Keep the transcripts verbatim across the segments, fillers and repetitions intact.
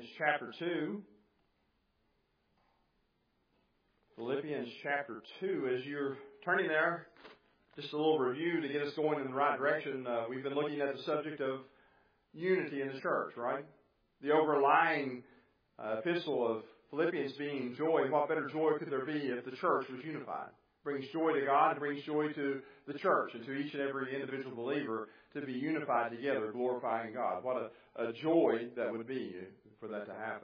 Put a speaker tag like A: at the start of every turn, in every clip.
A: Philippians chapter two. Philippians chapter two. As you're turning there, just a little review to get us going in the right direction. Uh, we've been looking at the subject of unity in the church, right? The overlying uh, epistle of Philippians being joy. What better joy could there be if the church was unified? It brings joy to God, it brings joy to the church and to each and every individual believer to be unified together, glorifying God. What a, a joy that would be for that to happen.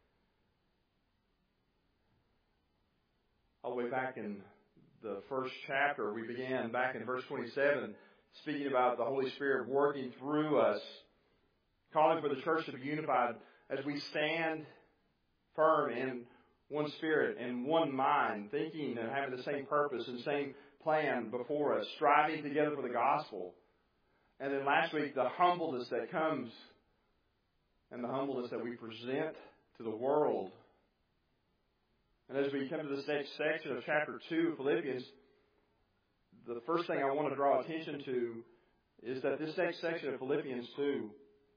A: All the way back in the first chapter, we began back in verse twenty-seven, speaking about the Holy Spirit working through us, calling for the church to be unified as we stand firm in one spirit and one mind, thinking and having the same purpose and same plan before us, striving together for the gospel. And then last week, the humbleness that comes and the humbleness that we present to the world. And as we come to this next section of chapter two of Philippians, the first thing I want to draw attention to is that this next section of Philippians two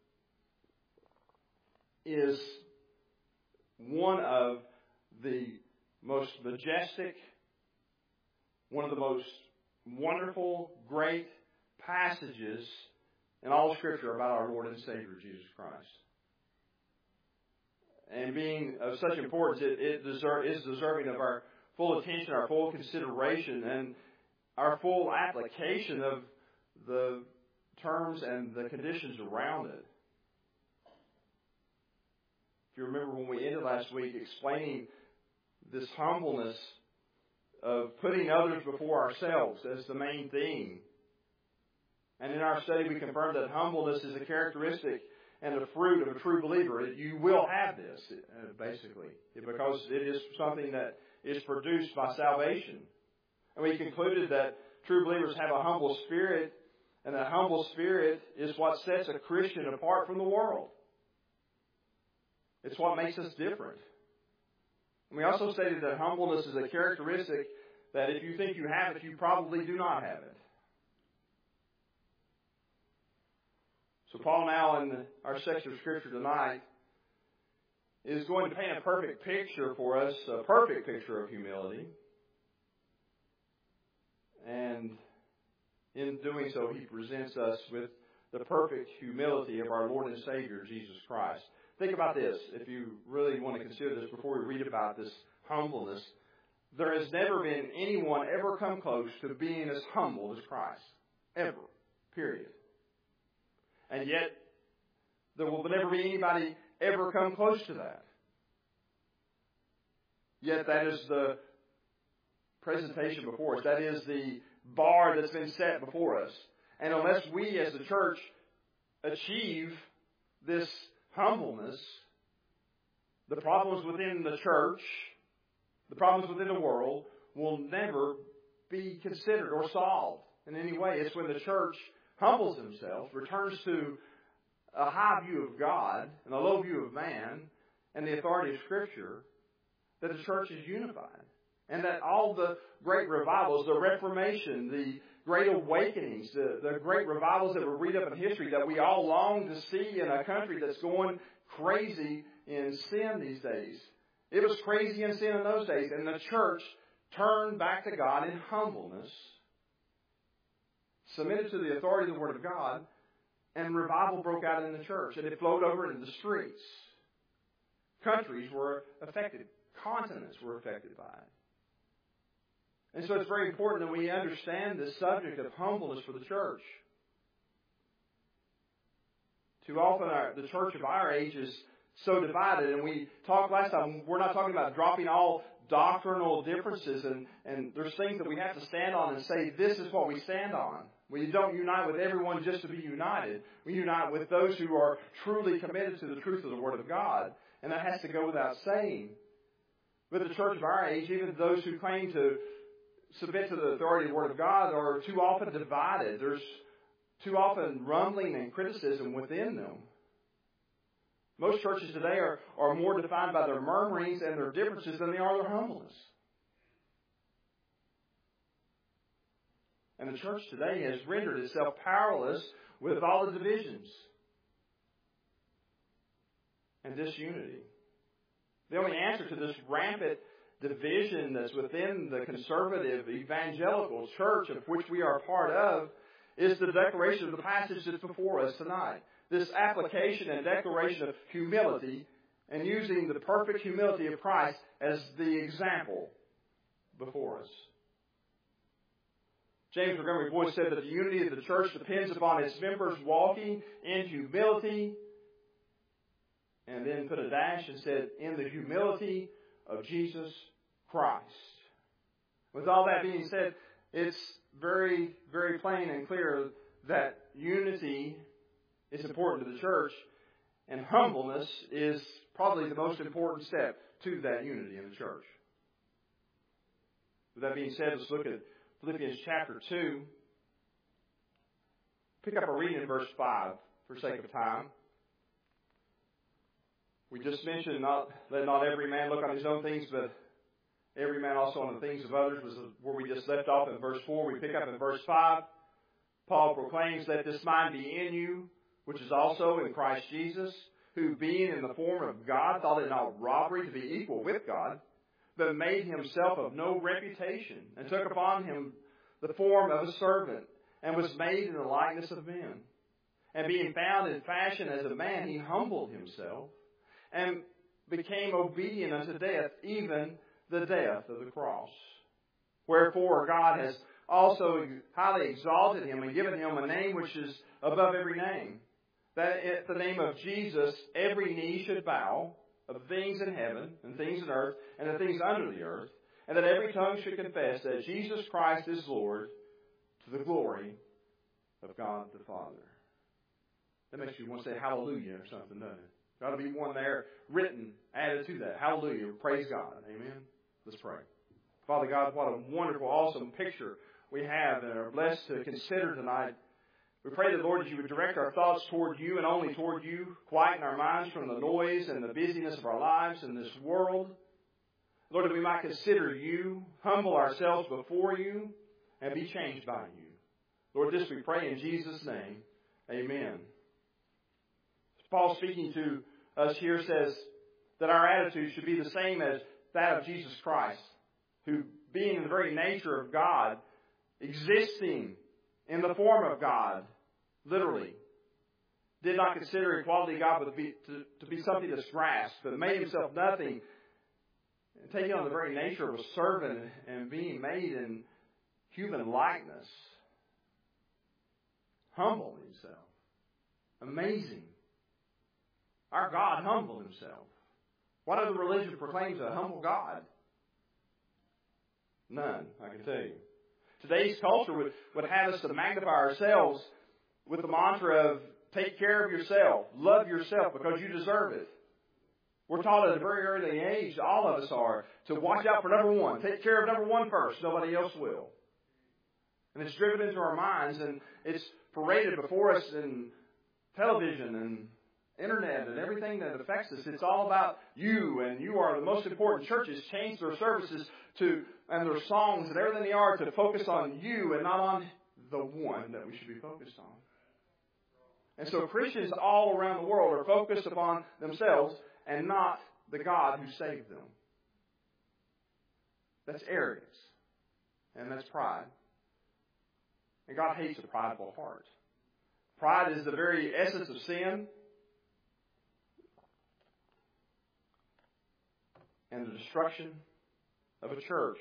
A: is one of the most majestic, one of the most wonderful, great passages in all of Scripture about our Lord and Savior, Jesus Christ. And being of such importance, it, it deserve, is deserving of our full attention, our full consideration, and our full application of the terms and the conditions around it. If you remember when we ended last week explaining this humbleness of putting others before ourselves as the main theme. And in our study we confirmed that humbleness is a characteristic and the fruit of a true believer. You will have this, basically, because it is something that is produced by salvation. And we concluded that true believers have a humble spirit, and that humble spirit is what sets a Christian apart from the world. It's what makes us different. And we also stated that humbleness is a characteristic that if you think you have it, you probably do not have it. So Paul now in our section of Scripture tonight is going to paint a perfect picture for us, a perfect picture of humility. And in doing so, he presents us with the perfect humility of our Lord and Savior, Jesus Christ. Think about this, if you really want to consider this before we read about this humbleness. There has never been anyone ever come close to being as humble as Christ. Ever. Period. And yet, there will never be anybody ever come close to that. Yet that is the presentation before us. That is the bar that's been set before us. And unless we as the church achieve this humbleness, the problems within the church, the problems within the world will never be considered or solved in any way. It's when the church humbles themselves, returns to a high view of God and a low view of man and the authority of Scripture, that the church is unified. And that all the great revivals, the Reformation, the great awakenings, the, the great revivals that we read up in history that we all long to see in a country that's going crazy in sin these days. It was crazy in sin in those days. And the church turned back to God in humbleness, submitted to the authority of the Word of God, and revival broke out in the church. And it flowed over into the streets. Countries were affected. Continents were affected by it. And so it's very important that we understand this subject of humbleness for the church. Too often our, the church of our age is so divided, and we talked last time, we're not talking about dropping all doctrinal differences, and, and there's things that we have to stand on and say, this is what we stand on. We don't unite with everyone just to be united. We unite with those who are truly committed to the truth of the Word of God, and that has to go without saying. But the church of our age, even those who claim to submit to the authority of the Word of God, are too often divided. There's too often rumbling and criticism within them. Most churches today are, are more defined by their murmurings and their differences than they are their humbleness. And the church today has rendered itself powerless with all the divisions. and disunity. The only answer to this rampant division that's within the conservative evangelical church of which we are a part of is the declaration of the passage that's before us tonight. This application and declaration of humility and using the perfect humility of Christ as the example before us. James Montgomery Boyce said that the unity of the church depends upon its members walking in humility, and then put a dash and said, in the humility of Jesus Christ. With all that being said, it's very, very plain and clear that unity is important to the church, and humbleness is probably the most important step to that unity in the church. With that being said, let's look at Philippians chapter two. Pick up a reading in verse five for sake of time. We just mentioned not, let not every man look on his own things, but every man also on the things of others, was where we just left off in verse four. We pick up in verse five. Paul proclaims, let this mind be in you, which is also in Christ Jesus, who being in the form of God, thought it not robbery to be equal with God, but made himself of no reputation, and took upon him the form of a servant, and was made in the likeness of men. And being found in fashion as a man, he humbled himself, and became obedient unto death, even the death of the cross. Wherefore God has also highly exalted him, and given him a name which is above every name, that at the name of Jesus every knee should bow, of things in heaven, and things in earth, and the things under the earth, and that every tongue should confess that Jesus Christ is Lord, to the glory of God the Father. That makes you want to say hallelujah or something, doesn't it? There ought to be one there written, added to that. Hallelujah. Praise God. Amen. Let's pray. Father God, what a wonderful, awesome picture we have and are blessed to consider tonight. We pray that, Lord, that you would direct our thoughts toward you and only toward you. Quieten our minds from the noise and the busyness of our lives in this world. Lord, that we might consider you, humble ourselves before you, and be changed by you. Lord, this we pray in Jesus' name. Amen. Paul, speaking to us here, says that our attitude should be the same as that of Jesus Christ, who, being in the very nature of God, existing in the form of God, literally, did not consider equality with God to be, to, to be something that's grasped, but made himself nothing, and taking on the very nature of a servant and being made in human likeness. Humbled himself. Amazing. Our God humbled himself. What other religion proclaims a humble God? None, I can tell you. Today's culture would, would have us to magnify ourselves with the mantra of take care of yourself, love yourself because you deserve it. We're taught at a very early age, all of us are, to watch out for number one. Take care of number one first. Nobody else will. And it's driven into our minds, and it's paraded before us in television and internet and everything that affects us. It's all about you, and you are the most important. Churches change their services to and their songs and everything they are to focus on you and not on the one that we should be focused on. And so Christians all around the world are focused upon themselves and not the God who saved them. That's arrogance. And that's pride. And God hates a prideful heart. Pride is the very essence of sin and the destruction of a church.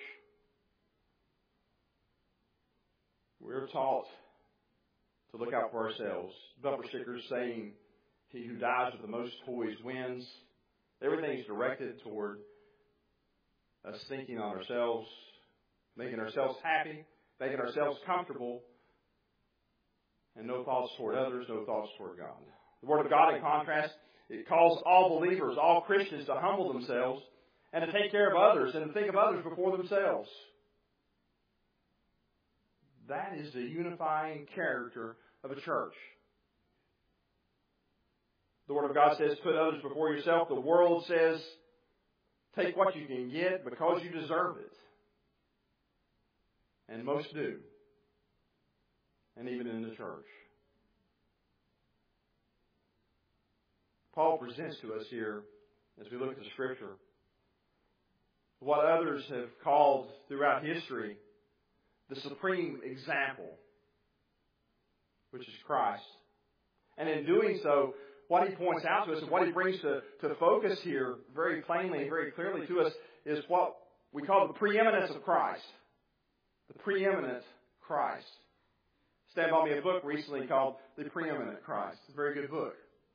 A: We're taught to look out for ourselves. Bumper stickers saying, he who dies with the most toys wins. Everything's directed toward us thinking on ourselves, making ourselves happy, making ourselves comfortable, and no thoughts toward others, no thoughts toward God. The Word of God, in contrast, it calls all believers, all Christians to humble themselves and to take care of others and to think of others before themselves. That is the unifying character of a church. The Word of God says, put others before yourself. The world says, take what you can get because you deserve it. And most do. And even in the church. Paul presents to us here as we look at the Scripture. What others have called throughout history the supreme example, which is Christ. And in doing so, what he points out to us and what he brings to, to focus here very plainly and very clearly to us is what we call the preeminence of Christ. The preeminent Christ. Stan bought me a book recently called The Preeminent Christ. It's a very good book.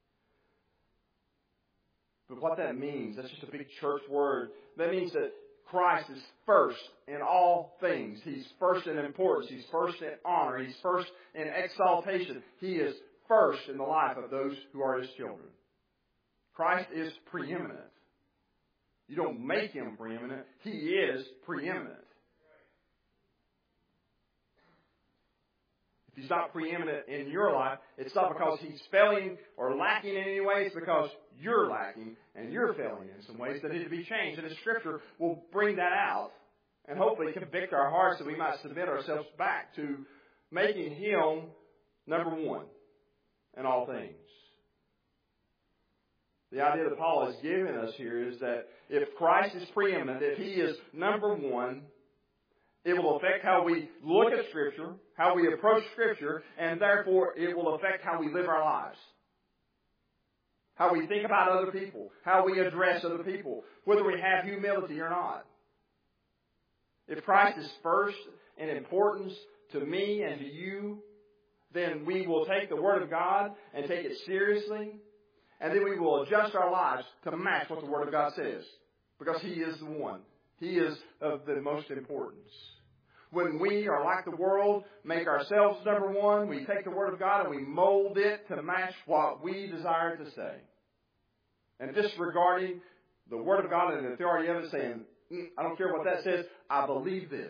A: But what that means, that's just a big church word. That means that Christ is first in all things. He's first in importance. He's first in honor. He's first in exaltation. He is first in the life of those who are His children. Christ is preeminent. You don't make Him preeminent. He is preeminent. If He's not preeminent in your life, it's not because He's failing or lacking in any way. It's because you're lacking and you're failing in some ways that need to be changed. And the Scripture will bring that out and hopefully convict our hearts that we might submit ourselves back to making Him number one in all things. The idea that Paul is giving us here is that if Christ is preeminent, if He is number one, it will affect how we look at Scripture, how we approach Scripture, and therefore it will affect how we live our lives. How we think about other people, how we address other people, whether we have humility or not. If Christ is first in importance to me and to you, then we will take the Word of God and take it seriously, and then we will adjust our lives to match what the Word of God says, because He is the one. He is of the most importance. When we are like the world, make ourselves number one, we take the Word of God and we mold it to match what we desire to say. And disregarding the Word of God and the authority of it, saying, mm, I don't care what that says, I believe this.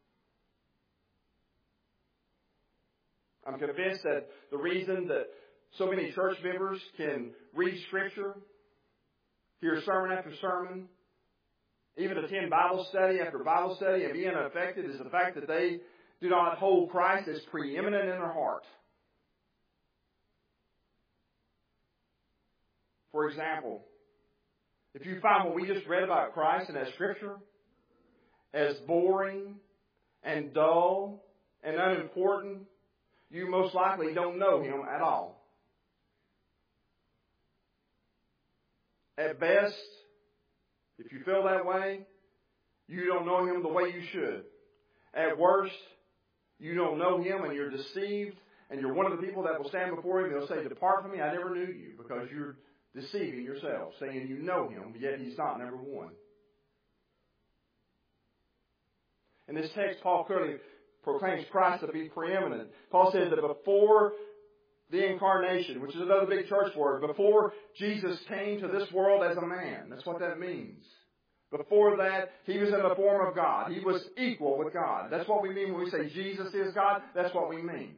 A: I'm convinced that the reason that so many church members can read Scripture, hear sermon after sermon, even attend Bible study after Bible study and be unaffected is the fact that they do not hold Christ as preeminent in their heart. For example, if you find what we just read about Christ in that Scripture as boring and dull and unimportant, you most likely don't know Him at all. At best, if you feel that way, you don't know Him the way you should. At worst, you don't know Him and you're deceived, and you're one of the people that will stand before Him and He'll say, depart from me, I never knew you, because you're deceiving yourself, saying you know Him, yet He's not number one. In this text, Paul clearly proclaims Christ to be preeminent. Paul says that before the incarnation, which is another big church word, before Jesus came to this world as a man. That's what that means. Before that, He was in the form of God. He was equal with God. That's what we mean when we say Jesus is God. That's what we mean.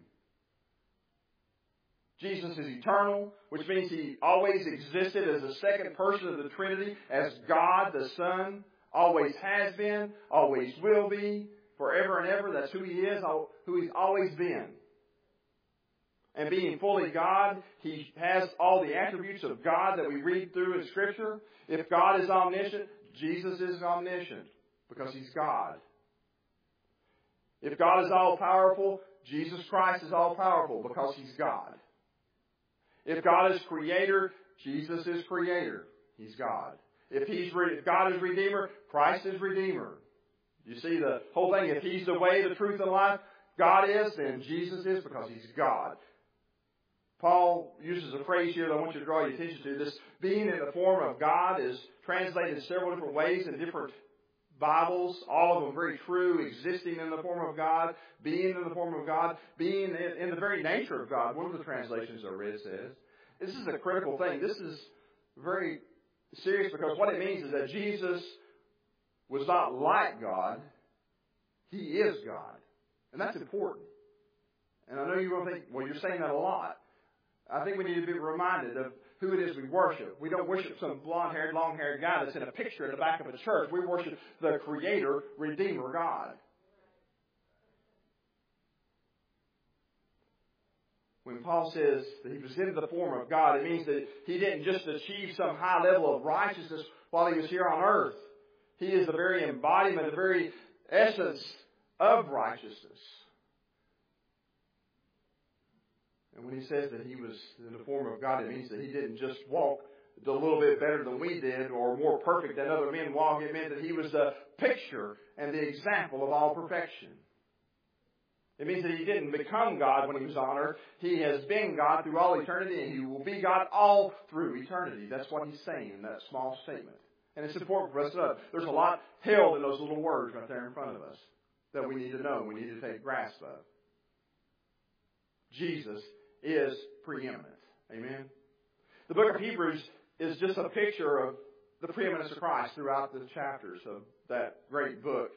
A: Jesus is eternal, which means He always existed as a second person of the Trinity, as God the Son, always has been, always will be, forever and ever. That's who He is, who He's always been. And being fully God, He has all the attributes of God that we read through in Scripture. If God is omniscient, Jesus is omniscient because He's God. If God is all-powerful, Jesus Christ is all-powerful because He's God. If God is Creator, Jesus is Creator. He's God. If He's if God is Redeemer, Christ is Redeemer. You see the whole thing. If He's the way, the truth, and life, God is, then Jesus is because He's God. Paul uses a phrase here that I want you to draw your attention to. This being in the form of God is translated several different ways in different Bibles, all of them very true, existing in the form of God, being in the form of God, being in, in the very nature of God. One of the translations I read says, this is a critical thing. This is very serious because what it means is that Jesus was not like God. He is God. And that's important. And I know you're going to think, well, you're saying that a lot. I think we need to be reminded of who it is we worship. We don't worship some blonde-haired, long-haired guy that's in a picture in the back of a church. We worship the Creator, Redeemer, God. When Paul says that he was in the form of God, it means that he didn't just achieve some high level of righteousness while he was here on earth. He is the very embodiment, the very essence of righteousness. And when he says that he was in the form of God, it means that he didn't just walk a little bit better than we did or more perfect than other men walk. It meant that he was the picture and the example of all perfection. It means that he didn't become God when he was on earth. He has been God through all eternity, and he will be God all through eternity. That's what he's saying in that small statement. And it's important for us to know. There's a lot held in those little words right there in front of us that we need to know, we need to take grasp of. Jesus is preeminent. Amen? The book of Hebrews is just a picture of the preeminence of Christ throughout the chapters of that great book.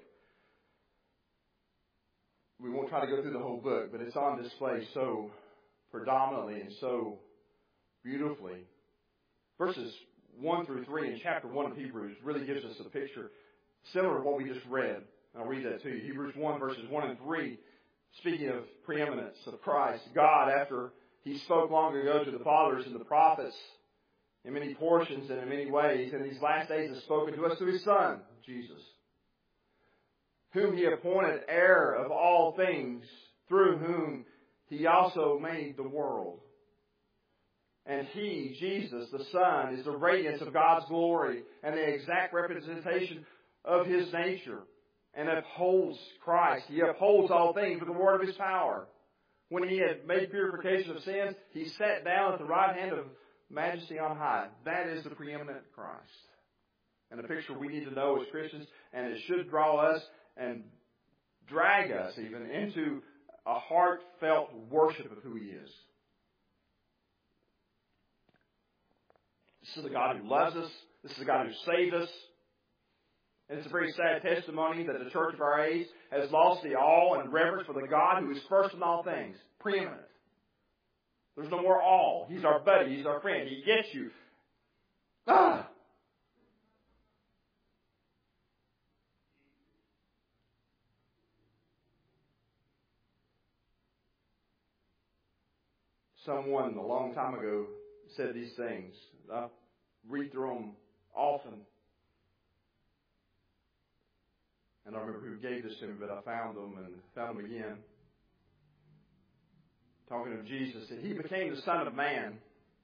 A: We won't try to go through the whole book, but it's on display so predominantly and so beautifully. Verses one through three in chapter one of Hebrews really gives us a picture similar to what we just read. I'll read that to you. Hebrews one, verses one and three, speaking of preeminence of Christ. God, after he spoke long ago to the fathers and the prophets in many portions and in many ways, in these last days has spoken to us through his Son, Jesus, whom he appointed heir of all things, through whom he also made the world. And he, Jesus, the Son, is the radiance of God's glory and the exact representation of his nature, and upholds Christ. He upholds all things with the word of his power. When he had made purification of sins, he sat down at the right hand of majesty on high. That is the preeminent Christ. And a picture we need to know as Christians, and it should draw us and drag us even into a heartfelt worship of who he is. This is the God who loves us. This is the God who saved us. And it's a very sad testimony that the church of our age has lost the awe and reverence for the God who is first in all things, preeminent. There's no more awe. He's our buddy. He's our friend. He gets you. Ah! Someone a long time ago said these things. I read through them often. And I don't remember who gave this to me, but I found them and found them again. Talking of Jesus. He became the Son of Man.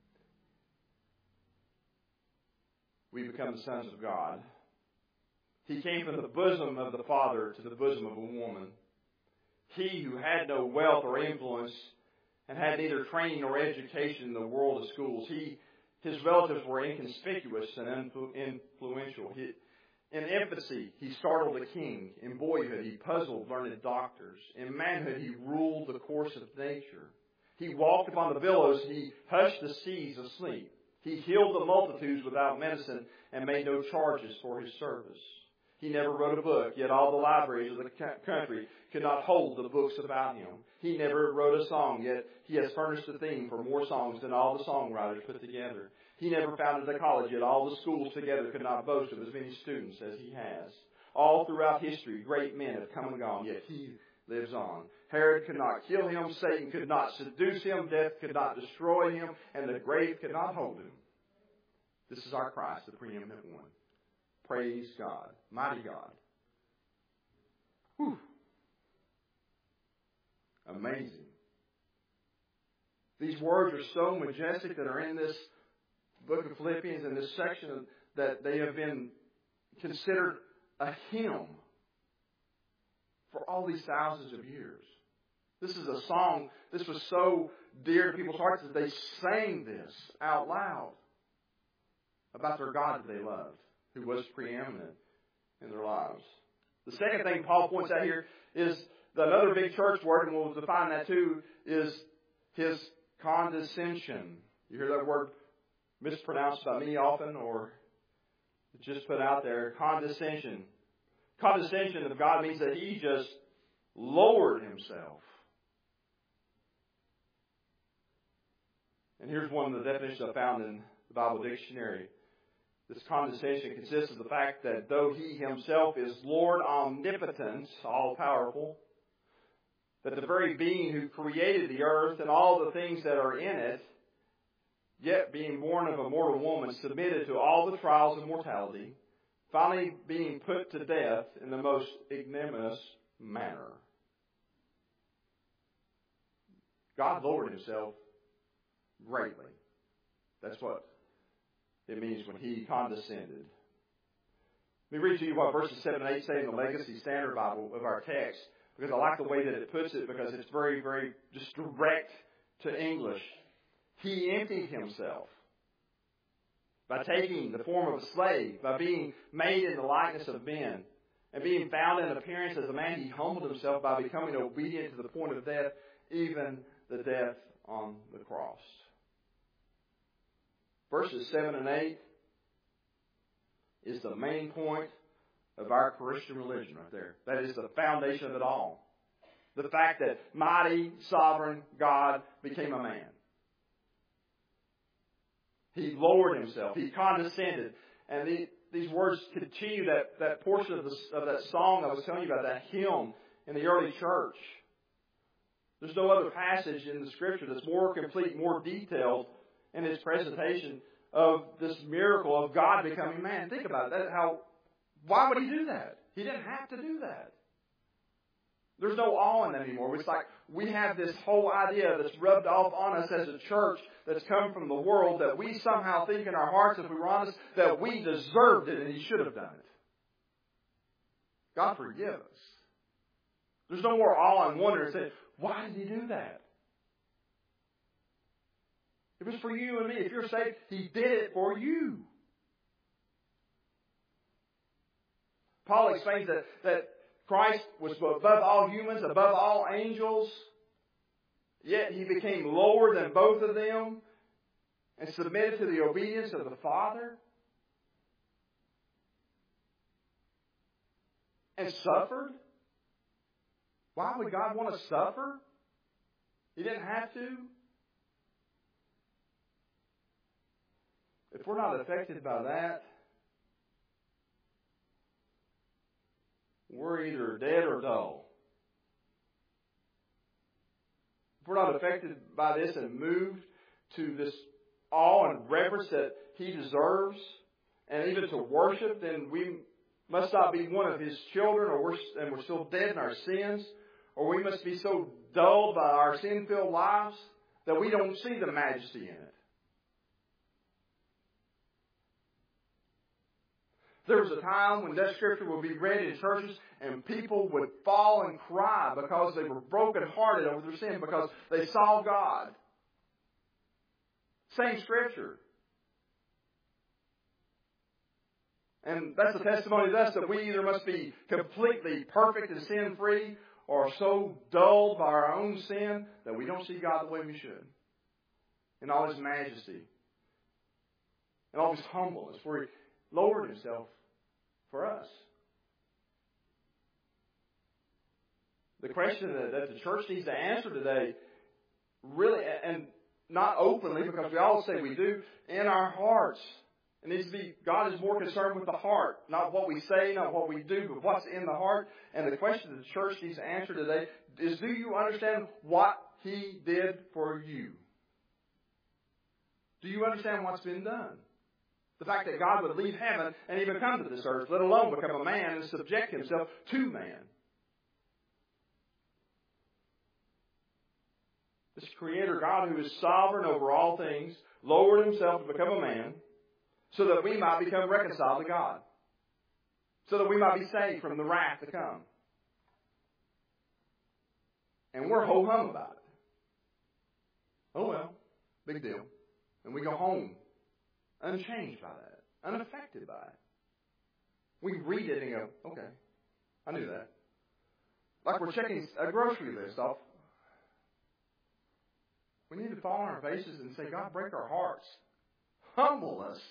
A: We become the sons of God. He came from the bosom of the Father to the bosom of a woman. He who had no wealth or influence and had neither training nor education in the world of schools. He, his relatives were inconspicuous and influential. He, in infancy, he startled a king. In boyhood, he puzzled learned doctors. In manhood, he ruled the course of nature. He walked upon the billows. He hushed the seas asleep. He healed the multitudes without medicine and made no charges for his service. He never wrote a book, yet all the libraries of the country could not hold the books about him. He never wrote a song, yet he has furnished a theme for more songs than all the songwriters put together. He never founded a college, yet all the schools together could not boast of as many students as he has. All throughout history, great men have come and gone, yet he lives on. Herod could not kill him, Satan could not seduce him, death could not destroy him, and the grave could not hold him. This is our Christ, the preeminent one. Praise God. Mighty God. Whew. Amazing. These words are so majestic that are in this book of Philippians, in this section, that they have been considered a hymn for all these thousands of years. This is a song, this was so dear to people's hearts that they sang this out loud about their God that they loved, who was preeminent in their lives. The second thing Paul points out here is that another big church word, and we'll define that too, is his condescension. You hear that word mispronounced by me often, or just put out there, condescension. Condescension of God means that he just lowered himself. And here's one of the definitions I found in the Bible dictionary. This condescension consists of the fact that though he himself is Lord omnipotent, all-powerful, that the very being who created the earth and all the things that are in it, yet being born of a mortal woman, submitted to all the trials of mortality, finally being put to death in the most ignominious manner. God lowered himself greatly. That's what it means when he condescended. Let me read to you what verses seven and eight say in the Legacy Standard Bible of our text, because I like the way that it puts it, because it's very, very just direct to English. He emptied himself by taking the form of a slave, by being made in the likeness of men, and being found in appearance as a man. He humbled himself by becoming obedient to the point of death, even the death on the cross. Verses seven and eight is the main point of our Christian religion right there. That is the foundation of it all. The fact that mighty, sovereign God became a man. He lowered himself. He condescended. And the, these words continue that, that portion of, the, of that song I was telling you about, that hymn in the early church. There's no other passage in the Scripture that's more complete, more detailed in its presentation of this miracle of God becoming man. Think about it. That, how, why would he do that? He didn't have to do that. There's no awe in that anymore. It's like we have this whole idea that's rubbed off on us as a church that's come from the world, that we somehow think in our hearts, if we were honest, that we deserved it and he should have done it. God forgive us. There's no more awe and wonder and say, why did he do that? It was for you and me. If you're saved, he did it for you. Paul explains that, that Christ was above all humans, above all angels, yet he became lower than both of them and submitted to the obedience of the Father and suffered. Why would God want to suffer? He didn't have to. If we're not affected by that, we're either dead or dull. If we're not affected by this and moved to this awe and reverence that he deserves, and even to worship, then we must not be one of his children, or we're, and we're still dead in our sins, or we must be so dulled by our sin-filled lives that we don't see the majesty in it. There was a time when that scripture would be read in churches and people would fall and cry because they were brokenhearted over their sin, because they saw God. Same scripture. And that's a testimony to us that we either must be completely perfect and sin-free, or so dulled by our own sin that we don't see God the way we should, in all his majesty, in all his humbleness, where he lowered himself for us. The question that, that the church needs to answer today, really, and not openly, because we all say we do, in our hearts. It needs to be, God is more concerned with the heart, not what we say, not what we do, but what's in the heart. And the question that the church needs to answer today is, do you understand what he did for you? Do you understand what's been done? The fact that God would leave heaven and even come to this earth, let alone become a man and subject himself to man. This Creator God, who is sovereign over all things, lowered himself to become a man so that we might become reconciled to God, so that we might be saved from the wrath to come. And we're ho-hum about it. Oh well, big deal. And we go home unchanged by that, unaffected by it. We read it and go, okay, I knew that. Like we're checking a grocery list off. We need to fall on our faces and say, God, break our hearts. Humble us.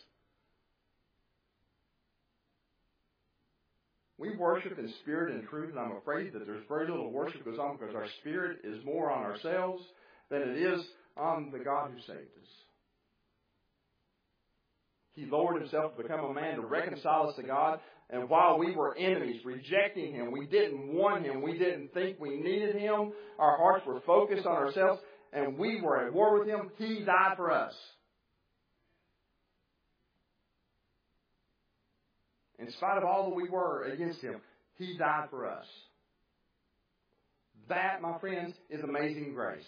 A: We worship in spirit and truth, and I'm afraid that there's very little worship goes on because our spirit is more on ourselves than it is on the God who saved us. He lowered himself to become a man to reconcile us to God. And while we were enemies, rejecting him, we didn't want him, we didn't think we needed him, our hearts were focused on ourselves, and we were at war with him, he died for us. In spite of all that we were against him, he died for us. That, my friends, is amazing grace.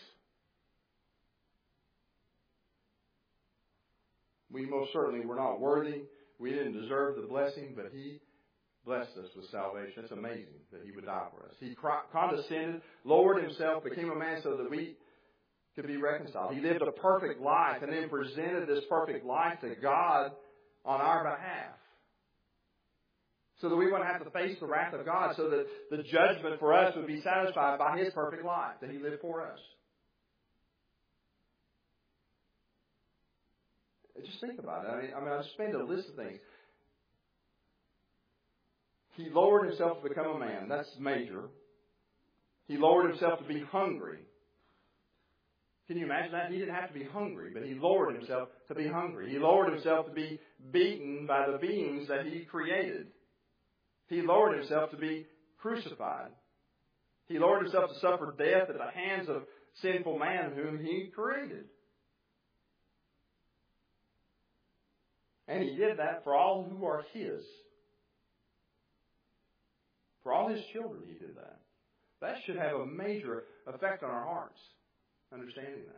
A: We most certainly were not worthy. We didn't deserve the blessing, but he blessed us with salvation. It's amazing that he would die for us. He condescended, lowered himself, became a man so that we could be reconciled. He lived a perfect life and then presented this perfect life to God on our behalf, so that we wouldn't have to face the wrath of God, so that the judgment for us would be satisfied by his perfect life that he lived for us. Just think about it. I mean, I mean, I just made a list of things. He lowered himself to become a man. That's major. He lowered himself to be hungry. Can you imagine that? He didn't have to be hungry, but he lowered himself to be hungry. He lowered himself to be beaten by the beings that he created. He lowered himself to be crucified. He lowered himself to suffer death at the hands of sinful man whom he created. And he did that for all who are his. For all his children, he did that. That should have a major effect on our hearts, understanding that.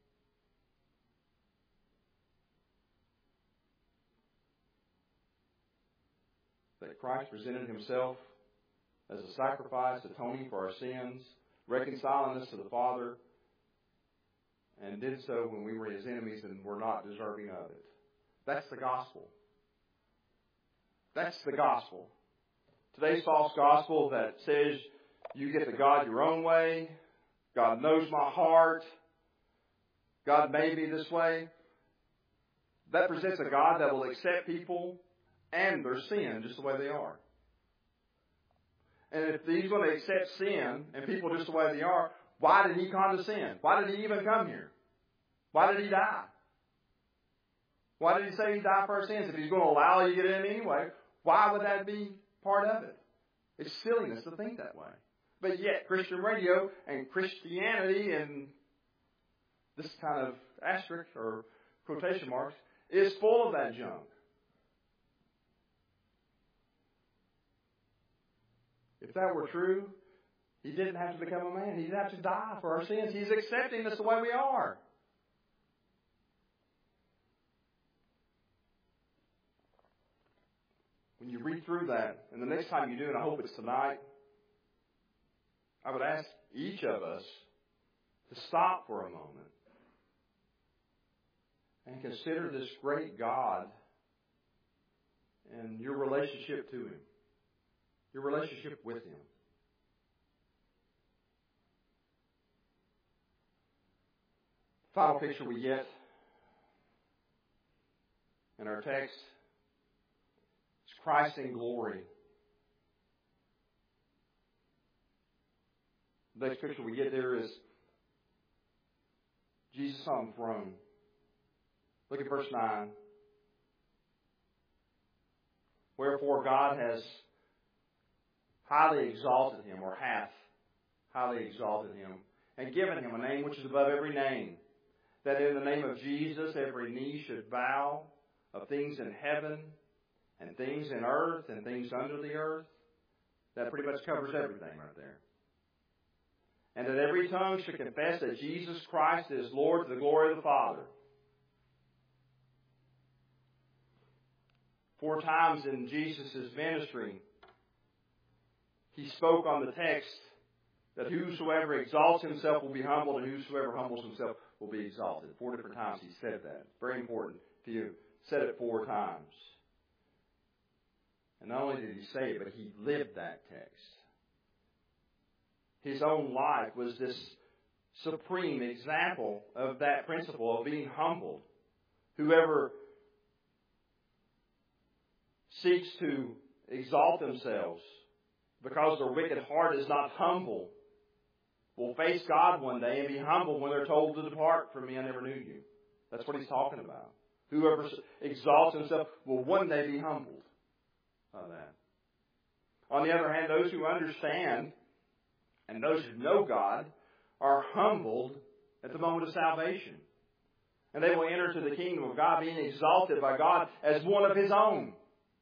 A: That Christ presented himself as a sacrifice, atoning for our sins, reconciling us to the Father, and did so when we were his enemies and were not deserving of it. That's the gospel. That's the gospel. Today's false gospel that says you get to God your own way, God knows my heart, God made me this way, that presents a God that will accept people and their sin just the way they are. And if he's going to accept sin and people just the way they are, why did he condescend? Why did he even come here? Why did he die? Why did he say he died for our sins? If he's going to allow you to get in anyway, why would that be part of it? It's silliness to think that way. But yet, Christian radio and Christianity and this kind of asterisk or quotation marks is full of that junk. If that were true, he didn't have to become a man. He didn't have to die for our sins. He's accepting us the way we are. When you read through that, and the next time you do, and I hope it's tonight, I would ask each of us to stop for a moment and consider this great God and your relationship to him, your relationship with him. Final picture we get in our text is Christ in glory. The next picture we get there is Jesus on the throne. Look at verse nine. Wherefore God has highly exalted him, or hath highly exalted him, and given him a name which is above every name, that in the name of Jesus every knee should bow, of things in heaven, and things in earth, and things under the earth. That pretty much covers everything right there. And that every tongue should confess that Jesus Christ is Lord to the glory of the Father. Four times in Jesus' ministry, he spoke on the text that whosoever exalts himself will be humbled, and whosoever humbles himself will be exalted. Four different times he said that. Very important to you. Said it four times. And not only did he say it, but he lived that text. His own life was this supreme example of that principle of being humbled. Whoever seeks to exalt themselves because their wicked heart is not humble will face God one day and be humbled when they're told to depart from me, I never knew you. That's what he's talking about. Whoever exalts himself will one day be humbled by that. On the other hand, those who understand and those who know God are humbled at the moment of salvation. And they will enter into the kingdom of God being exalted by God as one of His own.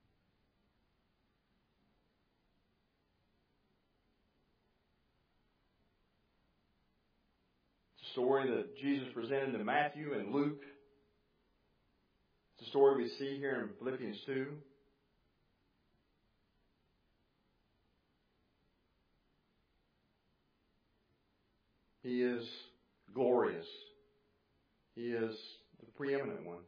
A: It's a story that Jesus presented in Matthew and Luke. It's a story we see here in Philippians two. He is glorious. He is the preeminent one.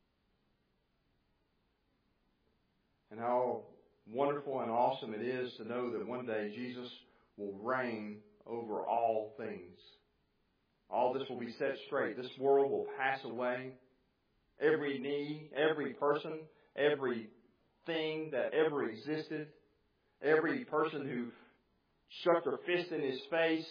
A: And how wonderful and awesome it is to know that one day Jesus will reign over all things. All this will be set straight. This world will pass away. Every knee, every person, every thing that ever existed, every person who struck their fist in His face,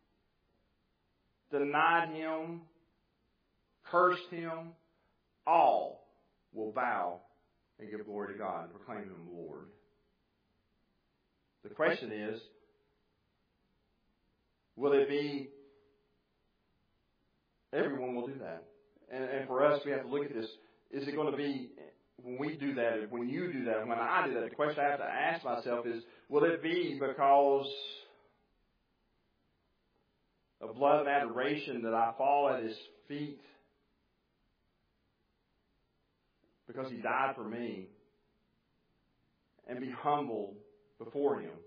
A: denied Him, cursed Him, all will bow and give glory to God and proclaim Him Lord. The question is, will it be, everyone will do that. And, and for us, we have to look at this. Is it going to be, when we do that, when you do that, when I do that, the question I have to ask myself is, will it be because of love and adoration that I fall at His feet because He died for me, and be humbled before Him?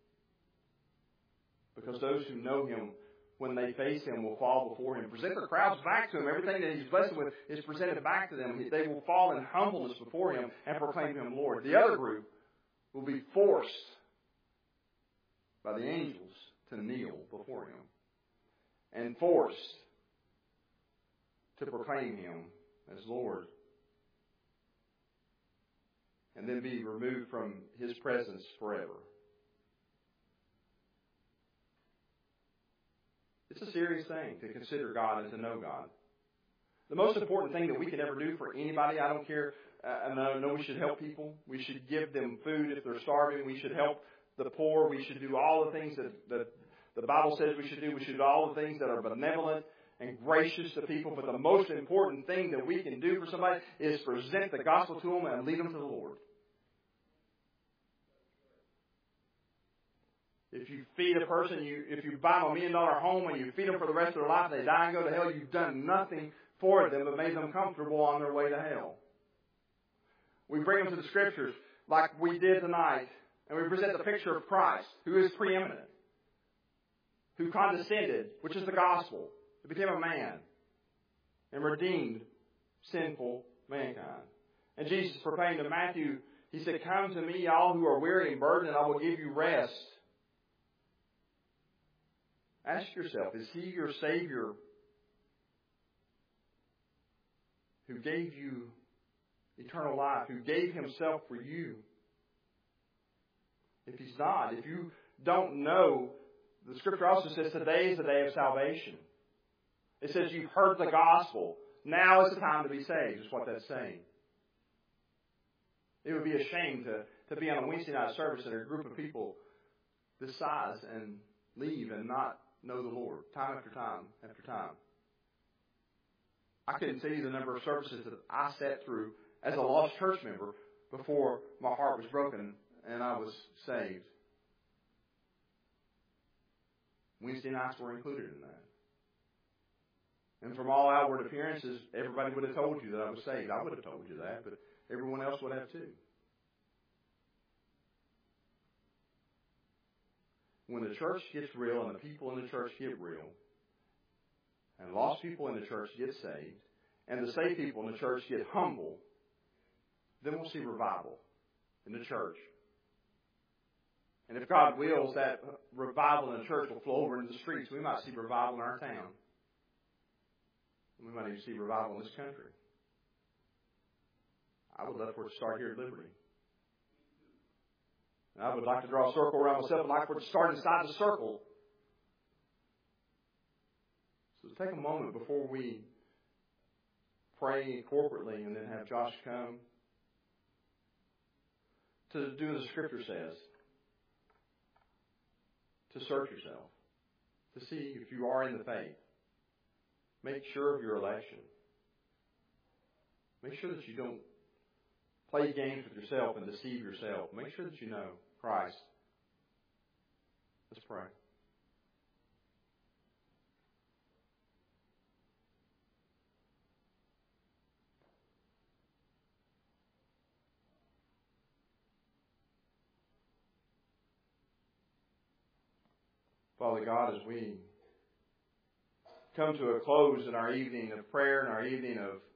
A: Because those who know Him, when they face Him, will fall before Him. Present their crowds back to Him. Everything that He's blessed with is presented back to them. They will fall in humbleness before Him and proclaim Him Lord. The other group will be forced by the angels to kneel before Him and forced to proclaim Him as Lord, and then be removed from His presence forever. It's a serious thing to consider God and to know God. The most important thing that we can ever do for anybody, I don't care, uh, and I know we should help people. We should give them food if they're starving. We should help the poor. We should do all the things that, that the Bible says we should do. We should do all the things that are benevolent and gracious to people. But the most important thing that we can do for somebody is present the gospel to them and lead them to the Lord. If you feed a person, you, if you buy them a million dollar home and you feed them for the rest of their life, they die and go to hell, you've done nothing for them but made them comfortable on their way to hell. We bring them to the Scriptures like we did tonight, and we present the picture of Christ, who is preeminent, who condescended, which is the gospel, who became a man and redeemed sinful mankind. And Jesus proclaimed to Matthew, He said, "Come to me, all who are weary and burdened, and I will give you rest." Ask yourself, is He your Savior who gave you eternal life, who gave Himself for you? If He's not, if you don't know, the Scripture also says today is the day of salvation. It says you've heard the gospel. Now is the time to be saved, is what that's saying. It would be a shame to, to be on a Wednesday night service and a group of people this size and leave and not know the Lord time after time after time. I couldn't tell you the number of services that I sat through as a lost church member before my heart was broken and I was saved. Wednesday nights were included in that. And from all outward appearances, everybody would have told you that I was saved. I would have told you that, but everyone else would have too. When the church gets real and the people in the church get real, and lost people in the church get saved, and the saved people in the church get humble, then we'll see revival in the church. And if God wills, that revival in the church will flow over into the streets. We might see revival in our town. We might even see revival in this country. I would love for it to start here at Liberty. And I would like to draw a circle around myself and like for it to start inside the circle. So take a moment before we pray corporately and then have Josh come, to do as the Scripture says, to search yourself, to see if you are in the faith. Make sure of your election. Make sure that you don't play games with yourself and deceive yourself. Make sure that you know Christ. Let's pray. Father God, as we come to a close in our evening of prayer and our evening of